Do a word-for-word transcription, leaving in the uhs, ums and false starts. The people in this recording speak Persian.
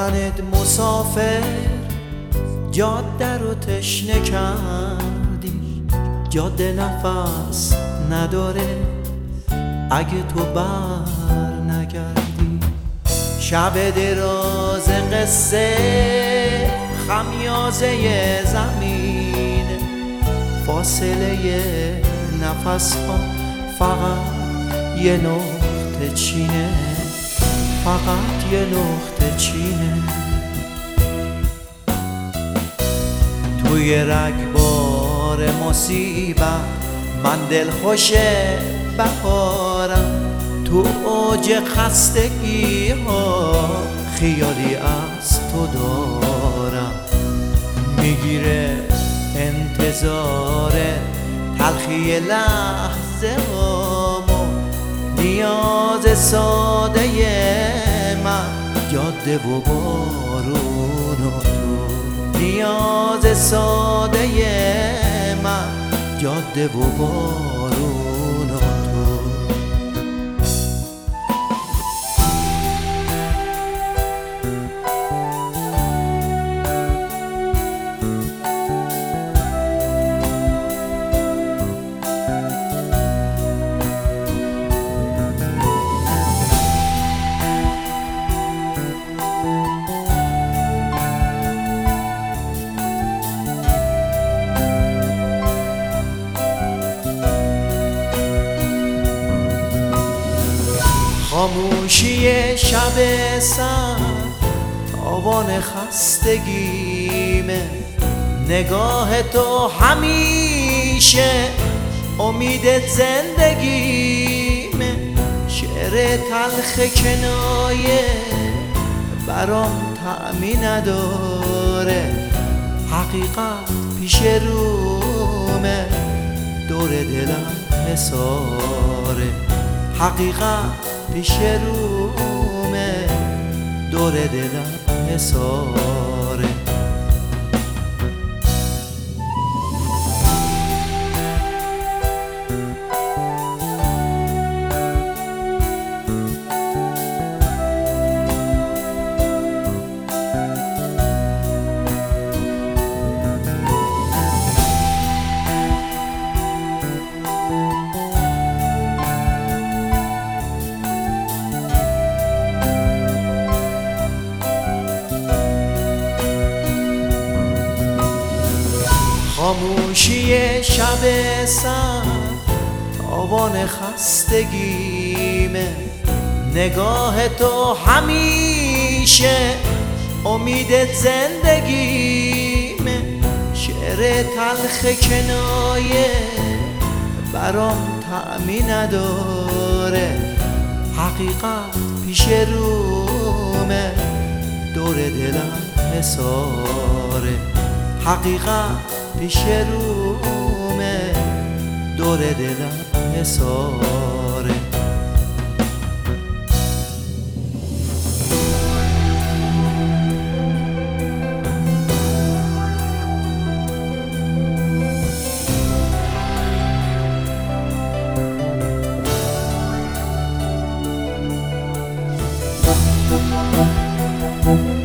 بدنت مسافر جاده رو تشنه کردی، جاده نفس نداره اگه تو بر نگردی. شب دراز قصه خمیازه زمین، فاصله نفس ها فقط یه نقطه چینه، فقط یه نقطه چینه. توی رگبار مصیبت من دلخوش بهارم، تو اوج خستگی ها خیالی از تو دارم. میگیره انتظار تلخی لحظه هامو، نیاز ساده من جاده و بارون و تو، نیاز ساده من جاده و بارون و تو. خاموشی شب سر تاوان خستگیمه، نگاه تو همیشه امید زندگیمه. شعر تلخ کنایه برام طعمی نداره، حقیقت پیش رومه دور دلم حصاره، حقیقت پیش رومه دور دلم حصاره. خاموشی شب سر تاوان خستگیمه، نگاه تو همیشه امید زندگیمه. شعر تلخ کنایه برام طعمی نداره، حقیقت پیش رومه دور دلم حصاره، حقیقت پیش رومه دور دلم حصاره. Thank you.